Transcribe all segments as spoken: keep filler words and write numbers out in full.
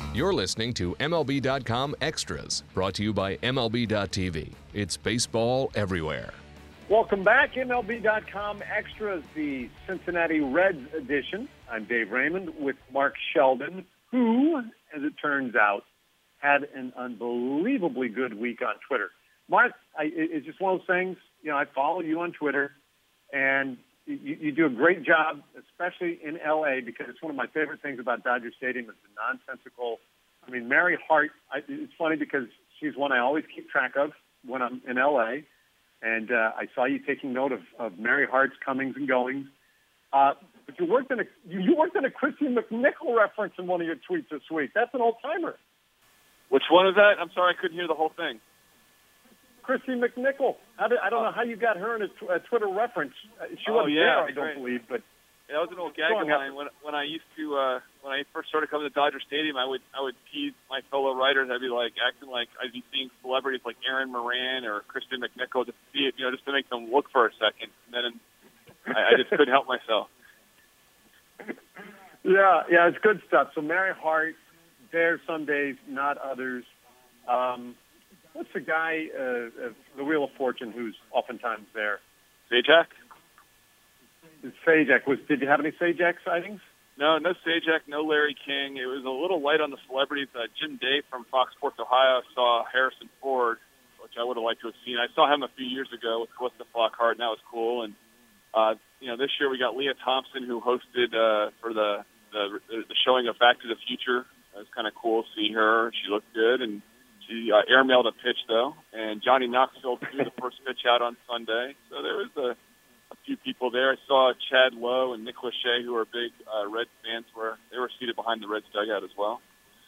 You're listening to M L B dot com Extras, brought to you by M L B dot T V. It's baseball everywhere. Welcome back, M L B dot com Extras, the Cincinnati Reds edition. I'm Dave Raymond with Mark Sheldon, who, as it turns out, had an unbelievably good week on Twitter. Mark, I, it's just one of those things, you know, I follow you on Twitter, and you, you do a great job, especially in L A, because it's one of my favorite things about Dodger Stadium is the nonsensical. I mean, Mary Hart, I, it's funny because she's one I always keep track of when I'm in L A, and uh, I saw you taking note of, of Mary Hart's comings and goings. Uh, but you worked in a you, you worked in a Christy McNichol reference in one of your tweets this week. That's an old timer. Which one is that? I'm sorry, I couldn't hear the whole thing. Christy McNichol. I, did, I don't know how you got her in a, tw- a Twitter reference. She oh, wasn't yeah, there, I don't right. believe, but yeah, that was an old gag of mine. When when I used to uh, when I first started coming to Dodger Stadium, I would I would tease my fellow writers. I'd be like acting like I'd be seeing celebrities like Aaron Moran or Christy McNichol just to see it, you know, just to make them look for a second. And then I, I just couldn't help myself. Yeah, yeah, it's good stuff. So Mary Hart, there some days, not others. Um, what's the guy, uh, uh, the Wheel of Fortune, who's oftentimes there? Sajak? Sajak. Was, did you have any Sajak sightings? No, no Sajak, no Larry King. It was a little light on the celebrities. Uh, Jim Day from Fox Sports Ohio saw Harrison Ford, which I would have liked to have seen. I saw him a few years ago with Calista Flockhart, and that was cool. And, uh, you know, this year we got Leah Thompson, who hosted uh, for the, the the showing of Back to the Future. It was kind of cool to see her. She looked good, and she uh, airmailed a pitch, though. And Johnny Knoxville threw the first pitch out on Sunday. So there was a, a few people there. I saw Chad Lowe and Nick Lachey, who are big uh, Reds fans, where they were seated behind the Reds dugout as well.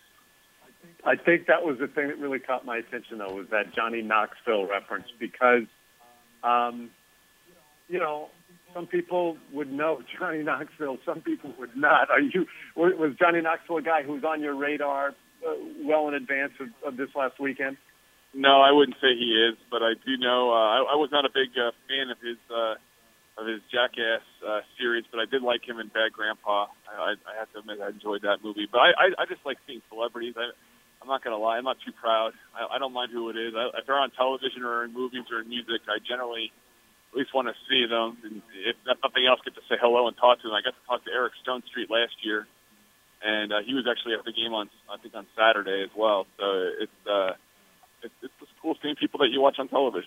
I think that was the thing that really caught my attention, though, was that Johnny Knoxville reference, because, um, you know, some people would know Johnny Knoxville, some people would not. Are you? Was Johnny Knoxville a guy who was on your radar uh, well in advance of, of this last weekend? No, I wouldn't say he is, but I do know. Uh, I, I was not a big uh, fan of his uh, of his Jackass uh, series, but I did like him in Bad Grandpa. I, I have to admit, I enjoyed that movie. But I, I, I just like seeing celebrities. I, I'm not going to lie. I'm not too proud. I, I don't mind who it is. I, if they're on television or in movies or in music, I generally at least want to see them. And if nothing else, get to say hello and talk to them. I got to talk to Eric Stone Street last year, and uh, he was actually at the game on, I think, on Saturday as well. So it's uh, it's, it's just cool seeing people that you watch on television.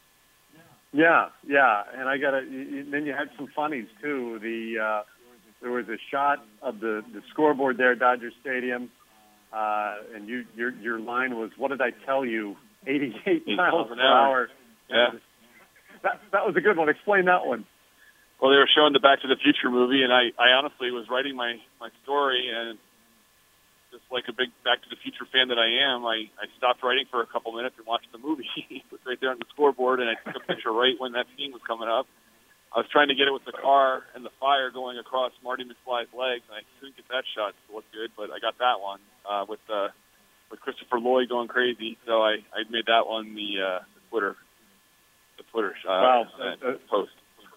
Yeah, yeah, and I got to. Then you had some funnies too. The uh, there was a shot of the, the scoreboard there at Dodger Stadium, uh, and you your your line was, "What did I tell you? eighty-eight miles per hour." Yeah. That, that was a good one. Explain that one. Well, they were showing the Back to the Future movie, and I, I honestly was writing my, my story, and just like a big Back to the Future fan that I am, I, I stopped writing for a couple minutes and watched the movie. It was right there on the scoreboard, and I took a picture right when that scene was coming up. I was trying to get it with the car and the fire going across Marty McFly's legs, and I couldn't get that shot to look good, but I got that one uh, with uh, with Christopher Lloyd going crazy, so I, I made that one the, uh, the Twitter the Twitter uh, wow. uh, post.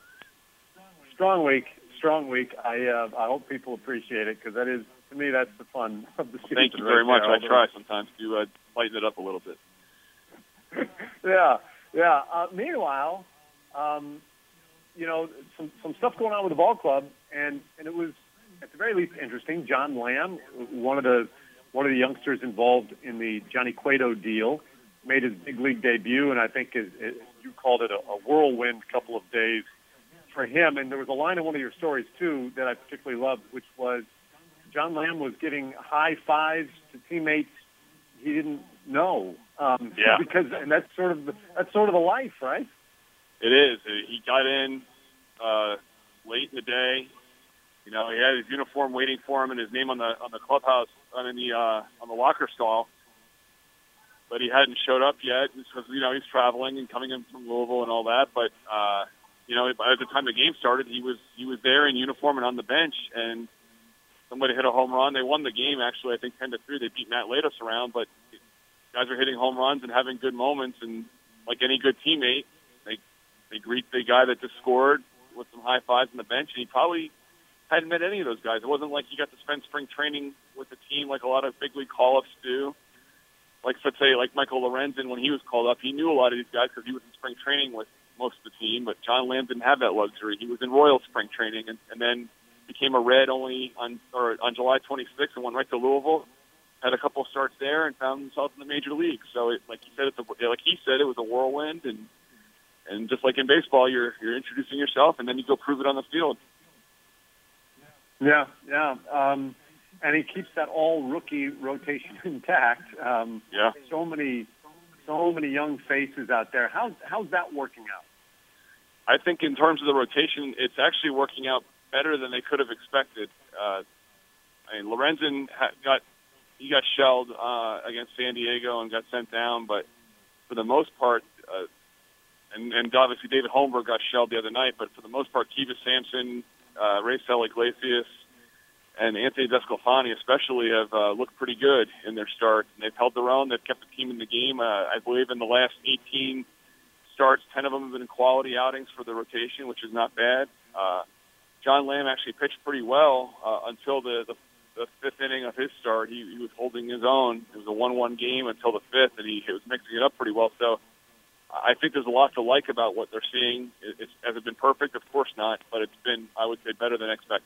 Strong week, strong week. I uh, I hope people appreciate it, because that is, to me, that's the fun of the season. Thank you very right much. there, I try sometimes to uh, lighten it up a little bit. yeah, yeah. Uh, meanwhile, um, you know, some some stuff going on with the ball club, and, and it was at the very least interesting. John Lamb, one of the one of the youngsters involved in the Johnny Cueto deal, made his big league debut, and I think it, it, you called it a, a whirlwind couple of days for him. And there was a line in one of your stories, too, that I particularly loved, which was John Lamb was getting high fives to teammates he didn't know. Um, yeah. Because, and that's sort of the, that's sort of the life, right? It is. He got in uh, late in the day. You know, he had his uniform waiting for him and his name on the on the clubhouse, I mean the uh, on the locker stall. But he hadn't showed up yet because, you know, he's traveling and coming in from Louisville and all that. But, uh, you know, by the time the game started, he was he was there in uniform and on the bench, and somebody hit a home run. They won the game, actually, I think ten to three. They beat Matt Latos around, but guys are hitting home runs and having good moments. And like any good teammate, they, they greet the guy that just scored with some high fives on the bench. And he probably hadn't met any of those guys. It wasn't like he got to spend spring training with the team like a lot of big league call-ups do. Like, let's say, like Michael Lorenzen, when he was called up, he knew a lot of these guys because he was in spring training with most of the team, but John Lamb didn't have that luxury. He was in Royal spring training and, and then became a Red only on or on July twenty-sixth and went right to Louisville. Had a couple starts there and found himself in the major league. So, it, like he said, it's a, like he said, it was a whirlwind, and and just like in baseball, you're you're introducing yourself, and then you go prove it on the field. Yeah, yeah, um, and he keeps that all rookie rotation intact. Um, yeah, so many, so many young faces out there. How's how's that working out? I think in terms of the rotation, it's actually working out better than they could have expected. Uh, I mean, Lorenzen got he got shelled uh, against San Diego and got sent down, but for the most part, uh, and, and obviously David Holmberg got shelled the other night, but for the most part, Kiva Sampson, uh, Raycel Iglesias, and Anthony Descalfani especially have uh, looked pretty good in their start. And they've held their own. They've kept the team in the game. Uh, I believe in the last eighteen starts, ten of them have been in quality outings for the rotation, which is not bad. Uh, John Lamb actually pitched pretty well uh, until the, the the fifth inning of his start. He, he was holding his own. It was a one one game until the fifth, and he, he was mixing it up pretty well. So I think there's a lot to like about what they're seeing. It, it's, has it been perfect? Of course not, but it's been, I would say, better than expected.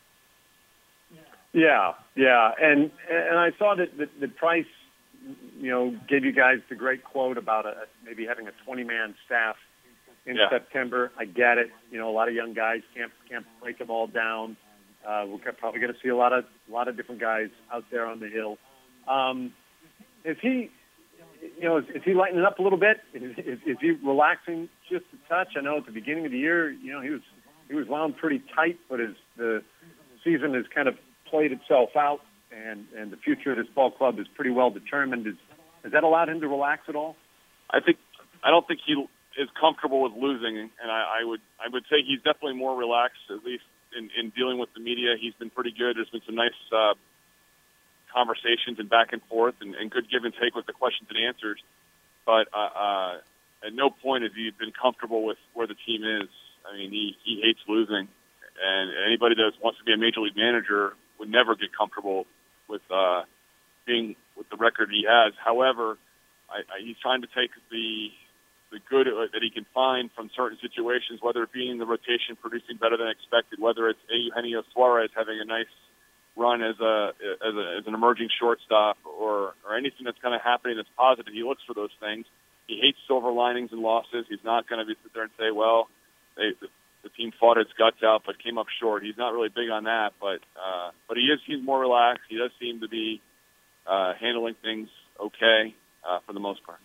Yeah, yeah, and and I saw that that, that Price, you know, gave you guys the great quote about a, maybe having a twenty-man staff in yeah. September. I get it. You know, a lot of young guys can't can't break them all down. Uh, we're probably going to see a lot of a lot of different guys out there on the hill. Um, is he, you know, is, is he lightening up a little bit? Is, is, is he relaxing just a touch? I know at the beginning of the year, you know, he was he was wound pretty tight, but as the season has kind of played itself out, and, and the future of this ball club is pretty well determined. Is, has that allowed him to relax at all? I think I don't think he is comfortable with losing, and I, I would I would say he's definitely more relaxed, at least in, in dealing with the media. He's been pretty good. There's been some nice uh, conversations and back and forth, and, and good give and take with the questions and answers. But uh, uh, at no point has he been comfortable with where the team is. I mean, he, he hates losing, and anybody that wants to be a major league manager would never get comfortable with uh, being with the record he has. However, I, I, he's trying to take the the good that he can find from certain situations, whether it be in the rotation producing better than expected, whether it's Eugenio Suarez having a nice run as a as, a, as an emerging shortstop, or or anything that's kind of happening that's positive. He looks for those things. He hates silver linings and losses. He's not going to be sit there and say, well, they, the, the team fought its guts out but came up short. He's not really big on that, but uh, but he is he's more relaxed. He does seem to be uh, handling things okay uh, for the most part.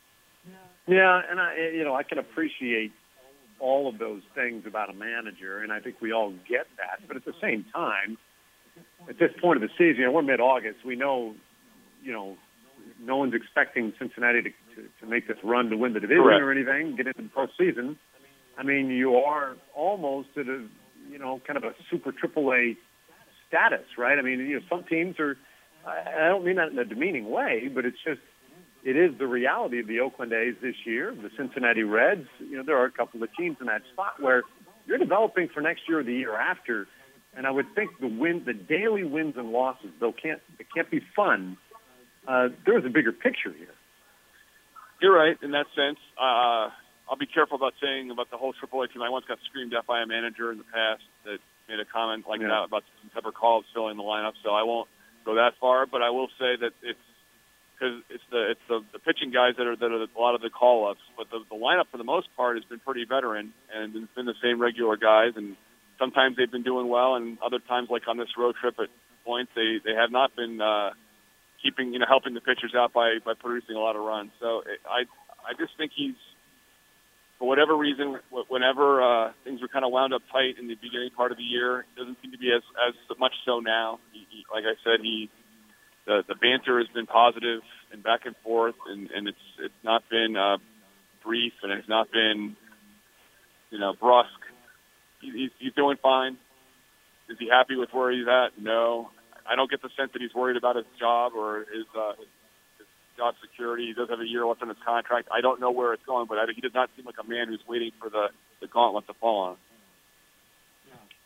Yeah, and I, you know, I can appreciate all of those things about a manager, and I think we all get that. But at the same time, at this point of the season, you know, we're mid-August. We know, you know, no one's expecting Cincinnati to, to, to make this run to win the division Correct. or anything, get into the postseason. I mean, you are almost at a, you know, kind of a super triple A status, right? I mean, you know, some teams are, I, I don't mean that in a demeaning way, but it's just, it is the reality of the Oakland A's this year, the Cincinnati Reds. You know, there are a couple of teams in that spot where you're developing for next year or the year after. And I would think the win, the daily wins and losses, though can't it can't be fun. Uh, there is a bigger picture here. You're right in that sense. Uh, I'll be careful about saying about the whole triple A team. I once got screamed at by a manager in the past that made a comment like yeah. that about some type of calls filling the lineup. So I won't go that far, but I will say that it's because it's the it's the, the pitching guys that are that are a lot of the call ups. But the, the lineup for the most part has been pretty veteran, and it's been the same regular guys. And sometimes they've been doing well, and other times, like on this road trip at points, they they have not been uh, keeping you know helping the pitchers out by by producing a lot of runs. So it, I I just think he's, for whatever reason, whenever uh, things were kind of wound up tight in the beginning part of the year, it doesn't seem to be as as much so now. He, he, like I said, he. The, the banter has been positive and back and forth, and, and it's it's not been uh, brief, and it's not been, you know, brusque. He, he's, he's doing fine. Is he happy with where he's at? No. I don't get the sense that he's worried about his job or his, uh, his, his job security. He does have a year left on his contract. I don't know where it's going, but I, he does not seem like a man who's waiting for the, the gauntlet to fall on him.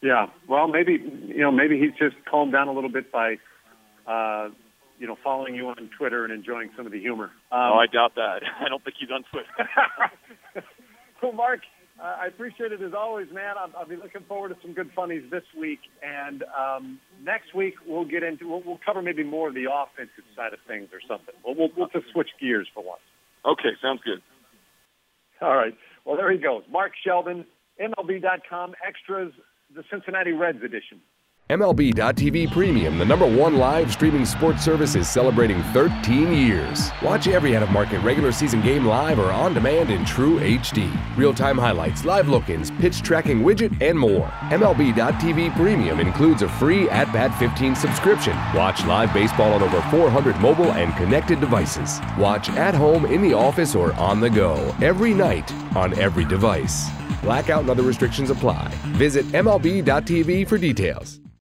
Yeah, well, maybe you know, maybe he's just calmed down a little bit by, uh, you know, following you on Twitter and enjoying some of the humor. Um, oh, I doubt that. I don't think he's on Twitter. Well, Mark, uh, I appreciate it as always, man. I'll, I'll be looking forward to some good funnies this week, and um, next week we'll get into we'll, we'll cover maybe more of the offensive side of things or something. We'll, we'll, we'll just switch gears for once. Okay, sounds good. All right. Well, there he goes, Mark Sheldon, M L B dot com Extras, the Cincinnati Reds edition. M L B dot T V Premium, the number one live streaming sports service, is celebrating thirteen years. Watch every out-of-market regular season game live or on demand in true H D. Real-time highlights, live look-ins, pitch tracking widget, and more. M L B dot T V Premium includes a free At Bat fifteen subscription. Watch live baseball on over four hundred mobile and connected devices. Watch at home, in the office, or on the go every night on every device. Blackout and other restrictions apply. Visit M L B dot T V for details.